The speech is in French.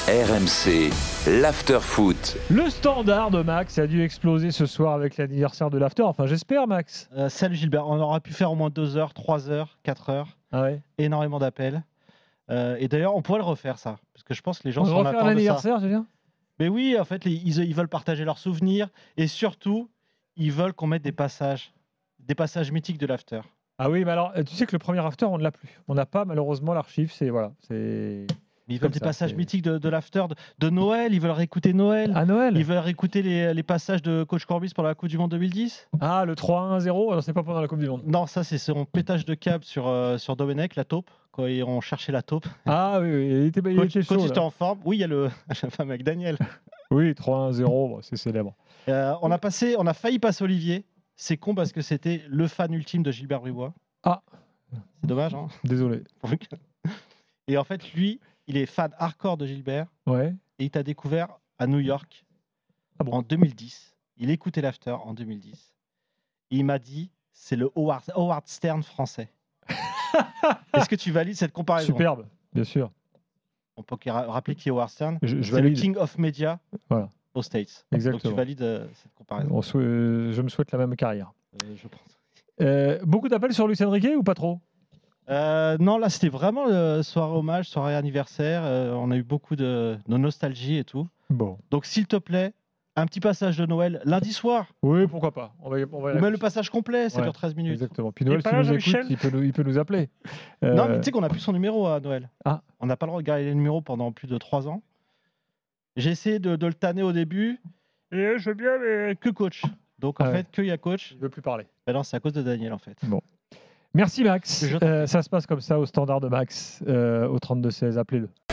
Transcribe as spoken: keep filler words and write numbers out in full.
R M C, l'after-foot. Le standard de Max a dû exploser ce soir avec l'anniversaire de l'after. Enfin, j'espère, Max. Euh, salut Gilbert, on aura pu faire au moins deux heures, trois heures, quatre heures. Ah ouais. Énormément d'appels. Euh, et d'ailleurs, on pourrait le refaire, ça. Parce que je pense que les gens On sont va en refaire attente de ça. l'anniversaire, tu veux dire ? Mais oui, en fait, les- ils, ils veulent partager leurs souvenirs. Et surtout, ils veulent qu'on mette des passages. Des passages mythiques de l'after. Ah oui, mais alors, tu sais que le premier after, on ne l'a plus. On n'a pas, malheureusement, l'archive. C'est voilà, c'est. Mais ils Comme veulent des ça, passages c'est- mythiques de, de l'after, de, de Noël. Ils veulent réécouter Noël. À Noël. Ils veulent réécouter les, les passages de Coach Corbis pendant la Coupe du Monde deux mille dix. Ah, le trois un zéro. Alors, c'est pas pendant la Coupe du Monde. Non, ça, c'est son pétage de câble sur, euh, sur Domenech, la taupe. Quand ils ont cherché la taupe. Ah oui, oui, il était, il Coach, était chaud. coach, là. était en forme. Oui, il y a le la femme avec Daniel. Oui, trois un zéro, bon, c'est célèbre. Euh, on, a passé, on a failli passer Olivier. C'est con parce que c'était le fan ultime de Gilbert Bribois. Ah. C'est dommage, hein. Désolé. Et en fait, lui, il est fan hardcore de Gilbert. Ouais. Et il t'a découvert à New York Ah bon. en deux mille dix. Il écoutait l'after en deux mille dix. Et il m'a dit, c'est le Howard, Howard Stern français. Est-ce que tu valides cette comparaison? Superbe, bien sûr. On peut ra- rappeler qui est Howard Stern. Je, je C'est le valide. King of Media Voilà. aux States. Exactement. Donc tu valides euh, cette comparaison. On sou- euh, je me souhaite la même carrière. Euh, je pense. Euh, beaucoup d'appels sur Luis Enrique ou pas trop ? Euh, non, là, c'était vraiment le soirée hommage, soirée anniversaire. Euh, on a eu beaucoup de, de nostalgie et tout. Bon. Donc, s'il te plaît, un petit passage de Noël lundi soir. Oui, pourquoi pas. On va, on va Ou même le passage complet, ça Ouais, dure treize minutes. Exactement. Puis Noël, Il est pas s'il là, nous écoute, Jean-Michel il peut nous, il peut nous appeler. Non, Euh, mais tu sais qu'on n'a plus son numéro à Noël. Ah. On n'a pas le droit de garder le numéro pendant plus de trois ans. J'ai essayé de, de le tanner au début. Et euh, je veux bien, mais que coach. Donc, en Ah ouais. fait, qu'il y a coach. il ne veut plus parler. Ben non, c'est à cause de Daniel, en fait. Merci Max. Je t'en Euh, ça se passe comme ça au standard de Max, euh, au trente-deux seize. Appelez-le.